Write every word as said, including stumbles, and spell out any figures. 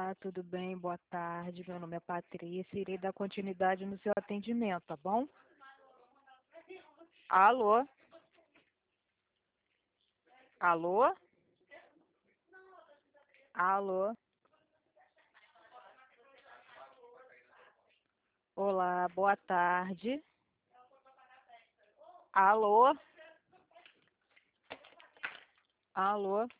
Olá, tudo bem? Boa tarde. Meu nome é Patrícia. Irei dar continuidade no seu atendimento, tá bom? Alô? Alô? Alô? Olá, boa tarde. Alô? Alô?